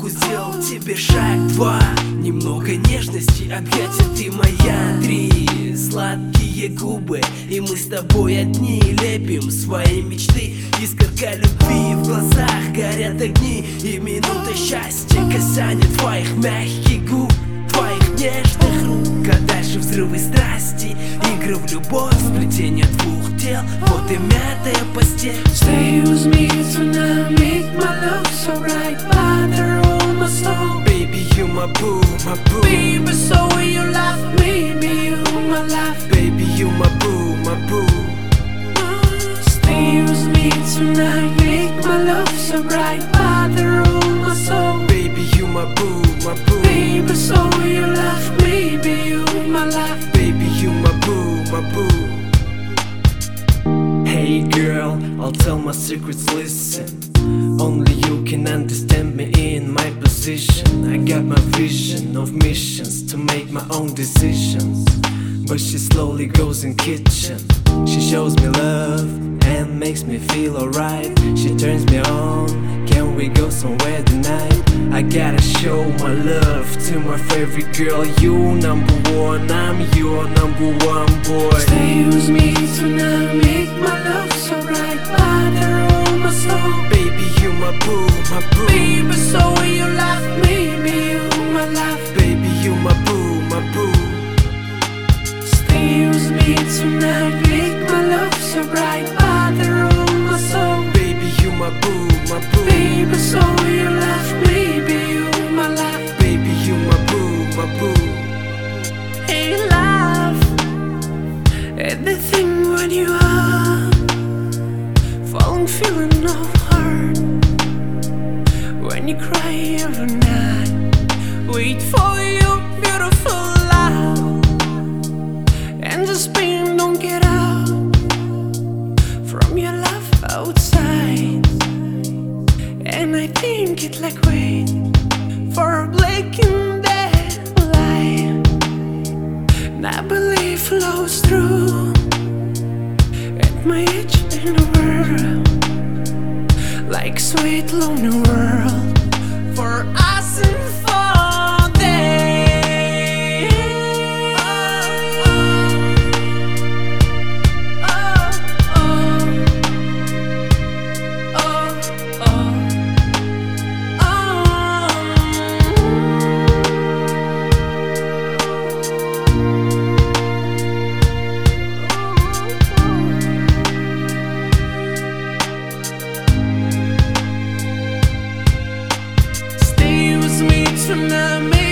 сделал тебе шаг два. Немного нежности, объятия, ты моя. Три сладкие губы, и мы с тобой одни. Лепим свои мечты, искорка любви. В глазах горят огни, и минута счастья. Касание твоих мягких губ, твоих нежных рук. А дальше взрывы страсти, игры в любовь, сплетение двух тел. Вот и мятая постель. Stay with me tonight, make my love so right, bother all my soul. Baby, you my boo, my boo. Baby, so will you love me, be you my love. Baby, you my boo, my boo. Stay with me tonight, make my love so bright, bother all my soul. Baby, you my boo, my boo. Baby, so will you love me, be you my love. Baby, you my boo, my boo. Hey girl, I'll tell my secrets, listen. Only you can understand me in my position. I got my vision of missions to make my own decisions. But she slowly goes in kitchen. She shows me love and makes me feel alright. She turns me on, can we go somewhere tonight? I gotta show my love to my favorite girl. You number one, I'm your number one boy. Stay with me tonight, make my love so bright, bother all my soul. Baby, you my boo, my boo. Baby, so will you love me, be you my love. Baby, you my boo, my boo. Stay with me tonight, make my love so bright, bother all my soul. Baby, you my boo, my boo. Baby, so will you love me, be you my love. Baby, you my boo, my boo. Hey love, anything when you are falling, feeling of heart. When you cry every night, wait for your beautiful love. And the pain don't get out from your love outside. And I think it like wait for a blinking daylight. And I believe flows through at my age in the world, like sweet lonely world for us and for them. Stay with me tonight.